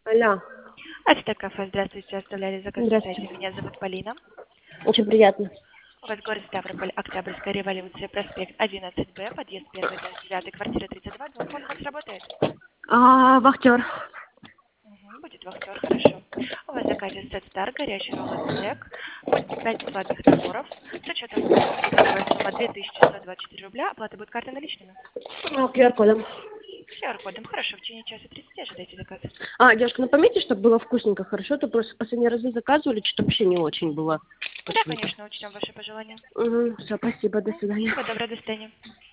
Алло, Это кафе. Здравствуйте. Оставляли заказ на сайте. здравствуйте. Меня зовут Полина. Очень приятно. У вас город Ставрополь, Октябрьская революция, проспект 11Б, подъезд 1-9, квартира 32. Домофон у вас работает? Вахтер. Будет вахтер, хорошо. У вас в заказе сет Стар, горячий ролл стек, будет 5 бесплатных наборов. С учетом стоимости итоговая сумма 2124 рубля. Оплата будет картой наличными. QR-кодом. QR-кодом. Хорошо, в течение часа 30 ожидайте заказ. Девушка, ну пометьте, чтобы было вкусненько, хорошо? То просто последний раз заказывали, что-то вообще не очень было Да, почему-то. конечно, учтем ваши пожелания. Все, спасибо, до свидания. Всего доброго, до свидания.